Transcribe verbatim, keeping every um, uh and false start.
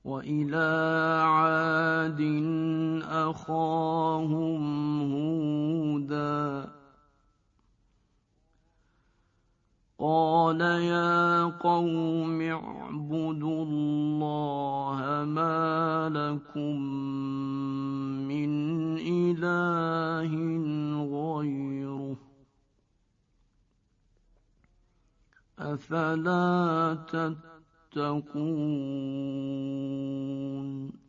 وإلى عاد أخاهم هودا قال يا قوم اعبدوا الله ما لكم من إله غيره أفلا تتقون